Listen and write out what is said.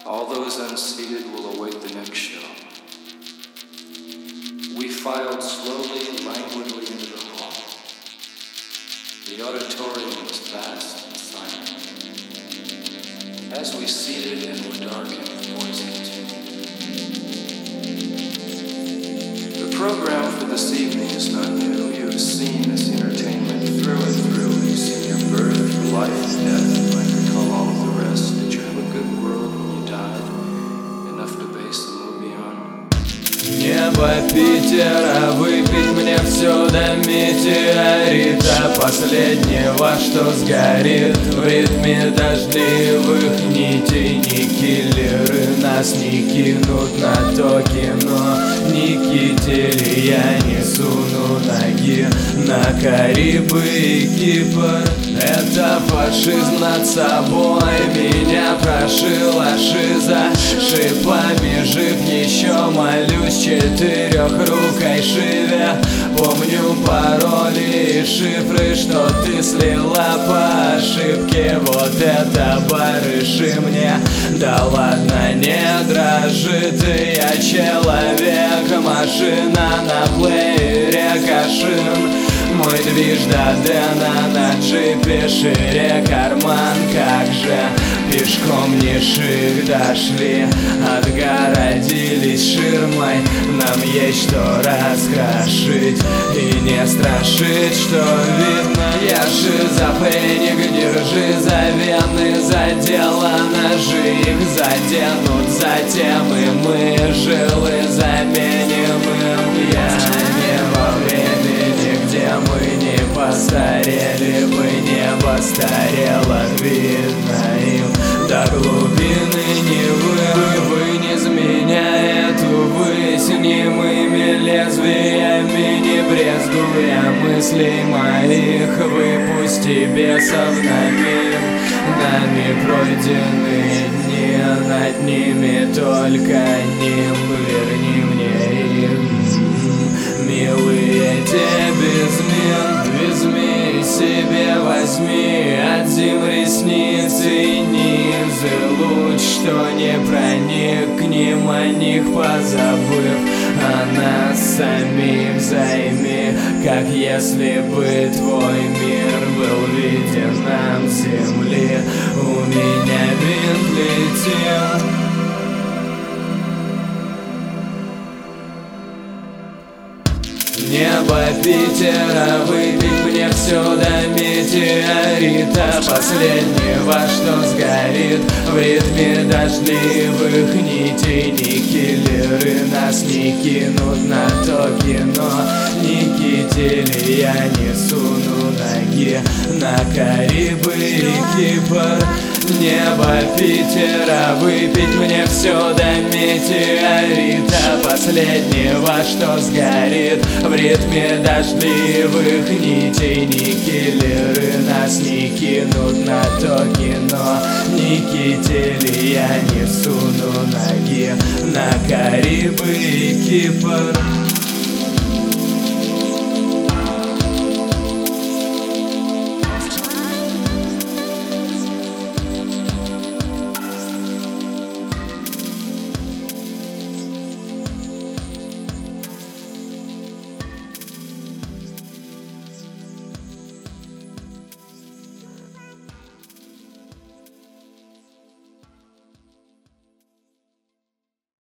All those unseated will await the next show. We filed slowly and languidly into the hall. The auditorium was vast and silent. As we seated and were darkened, the voice continued. The program for this evening is not new. You have seen this entertainment through and through. You've seen your birth, your life, death. I recall all of the rest. Did you have a good world when you died? Enough to base the movie on? Небо Питера, выпить мне все до метеорита последнего, что сгорит в ритме дождливых нитей. Ни киллеры нас не кинут на то кино, ни кители я не суну ноги на Карибы и Кипр. Это фашизм над собой, меня прошила шиза. Шипами жив еще молюсь четырехрукой шиве. Помню пароли и шифры, что ты слила по ошибке. Вот это барыши мне, да ладно, не дрожи ты. Я человек, машина на плеере кашин. Мой движ до Дэна на джипе шире карман. Как же пешком не шик дошли, отгородились ширмой. Нам есть что раскрошить и не страшить, что видно. Я шизофреник, держи за вены, за дело ножи их заденут. Затем и мы жилы заменим им. Я не во времени, где мы не постарели бы, небо старело, видно им до глубины Невы. Вынес меня эту высь немыми лезвиями, не брезгуя мыслей моих. Выпусти бесов на миг, нами пройдены дни, над ними только нимб. Верни мне их, милые, те безмен, себе возьми от зим ресницы и низы. Луч, что не проник к ним, о них позабыв, а нас самих займи, как если бы твой мир был виден нам с земли. У меня винт летел. Небо Питера, выпить мне все до метеорита последнего, что сгорит в ритме дождливых нитей. Ни киллеры нас не кинут на то кино, ни кители я не суну ноги на Карибы и Кипр. Небо Питера, выпить мне все до метеорита последнего, что сгорит в ритме дождливых нитей. Ни киллеры нас не кинут на то кино, ни кители я не суну ноги на Карибы и Кипр.